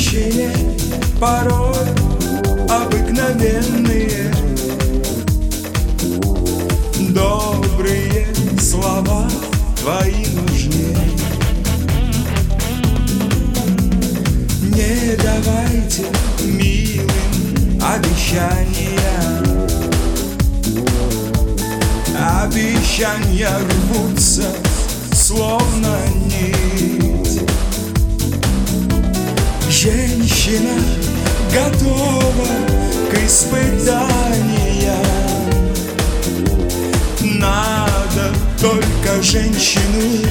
женщине порой обыкновенные добрые слова твои нужнее. Не давайте милым обещания, обещания рвутся словно нить. Женщина готова к испытаниям, надо только женщину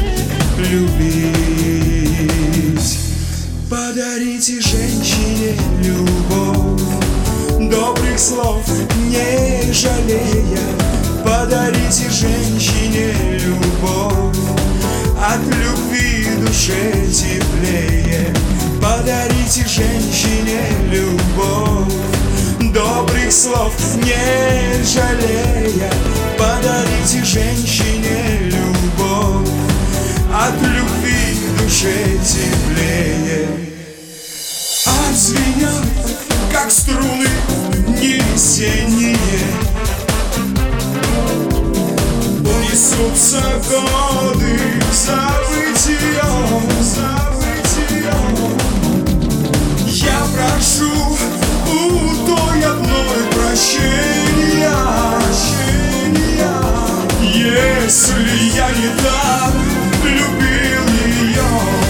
любить. Подарите женщине любовь, добрых слов не жалея. Подарите женщине любовь, от любви душе теплее. Подарите женщине любовь, добрых слов не жалея. Подарите женщине любовь, от любви душе теплее. Отзвенят, как струны не весенние, унесутся годы в забытье. Я прошу у той одной прощения, если я не так любил ее.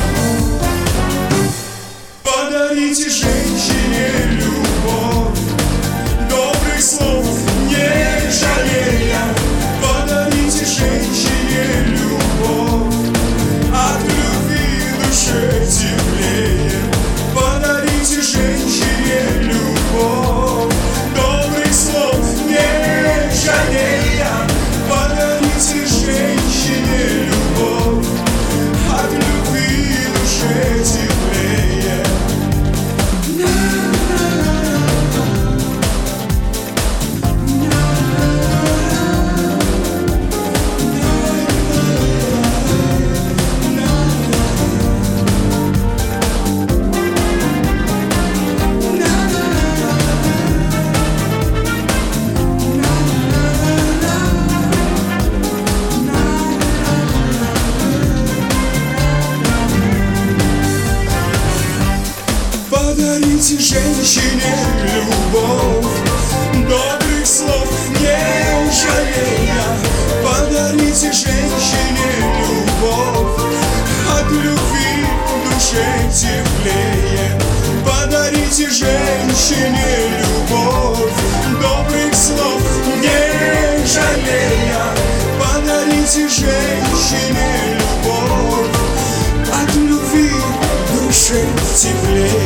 Подарите женщине любовь, добрых слов не жалея. Подарите женщине любовь, от любви душе теплее. Подарите женщине любовь, добрых слов не жалея. Подарите женщине любовь, от любви душе теплее. Подарите женщине любовь, добрых слов не жалея. Подарите женщине любовь, от любви душе теплее. Подарите женщине любовь, добрых слов не жалея. Подарите женщине любовь, от любви душе теплее.